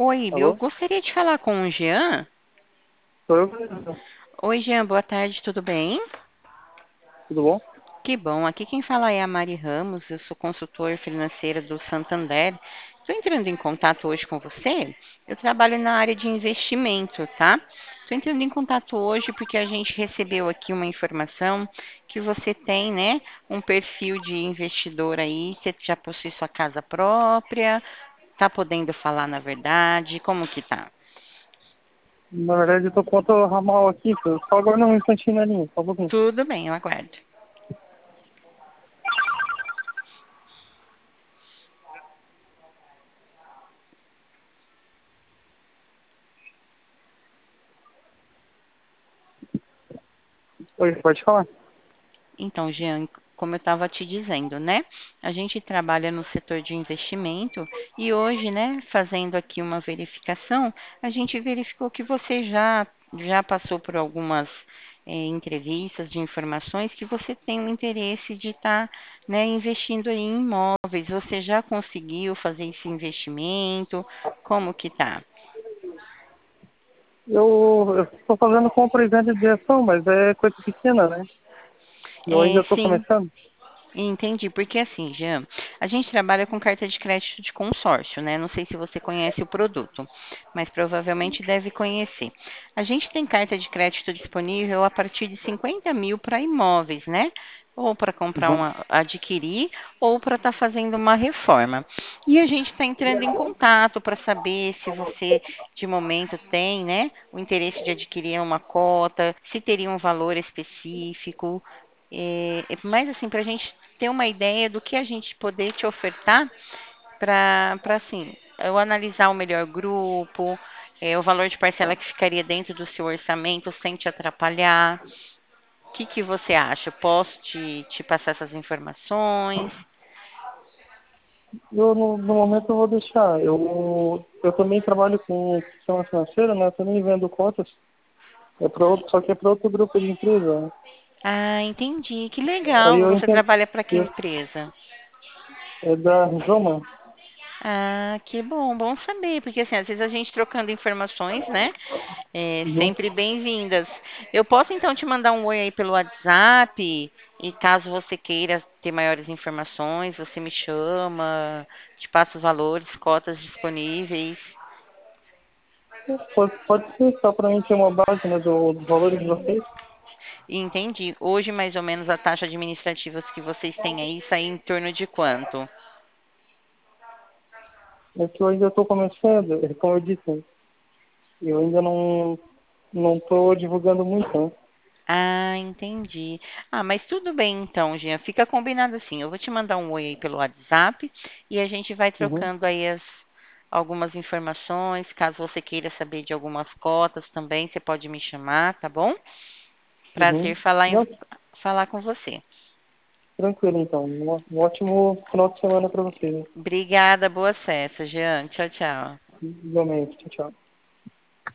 Oi, eu Alô? gostaria de falar com o Jean. Sou eu mesmo. Oi, Jean, boa tarde, tudo bem? Tudo bom? Que bom, aqui quem fala é a Mari Ramos, eu sou consultora financeira do Santander. Estou entrando em contato hoje com você. Eu trabalho na área de investimento, tá? Estou entrando em contato hoje porque a gente recebeu aqui uma informação que você tem, né, um perfil de investidor aí, você já possui sua casa própria, tá podendo falar na verdade, como que tá? Na verdade, eu tô com outro ramal aqui, só agora um instantinho na linha, só um pouquinho. Tudo bem, eu aguardo. Oi, pode falar? Então, Jean, como eu estava te dizendo, né? A gente trabalha no setor de investimento e hoje, né, fazendo aqui uma verificação, a gente verificou que você já passou por algumas entrevistas de informações que você tem o interesse de estar, né, investindo aí em imóveis. Você já conseguiu fazer esse investimento? Como que tá? Eu tô fazendo compra e venda de ação, mas é coisa pequena, né? Eu É, ainda tô sim. começando. Entendi, porque assim, Jean, a gente trabalha com carta de crédito de consórcio, né? Não sei se você conhece o produto, mas provavelmente deve conhecer. A gente tem carta de crédito disponível a partir de 50 mil para imóveis, né? Ou para comprar Uhum. uma, adquirir, ou para estar fazendo uma reforma. E a gente está entrando em contato para saber se você, de momento, tem, né, o interesse de adquirir uma cota, se teria um valor específico. Mais assim, para a gente ter uma ideia do que a gente poder te ofertar para assim, eu analisar o melhor grupo, o valor de parcela que ficaria dentro do seu orçamento sem te atrapalhar. O que que você acha? Eu posso te passar essas informações? No momento, eu vou deixar. Eu também trabalho com sistema financeiro, né? Eu também vendo cotas, só que é para outro grupo de empresa, né? Ah, entendi. Que Aí legal. eu Você entendo. trabalha para que eu- empresa? É da Roma. Ah, que bom, bom saber, porque assim, às vezes a gente trocando informações, né? É Uhum. sempre bem-vindas. Eu posso então te mandar um oi aí pelo WhatsApp e caso você queira ter maiores informações, você me chama, te passo os valores, cotas disponíveis. Pode ser, só para mim ter uma base, né, dos valores de vocês. E entendi. Hoje, mais ou menos, a taxa administrativa que vocês têm aí sai em torno de quanto? É que eu ainda estou começando, como eu disse, eu ainda não estou divulgando muito, né? Ah, entendi. Ah, mas tudo bem então, Jean. Fica combinado assim. Eu vou te mandar um oi aí pelo WhatsApp e a gente vai Uhum, trocando aí algumas informações. Caso você queira saber de algumas cotas também, você pode me chamar, tá bom? uhum. Prazer falar, Não, falar com você. tranquilo então. Um ótimo final de semana para vocês, né? Obrigada, boas festas, Jean. Tchau, tchau. Igualmente. Tchau, tchau.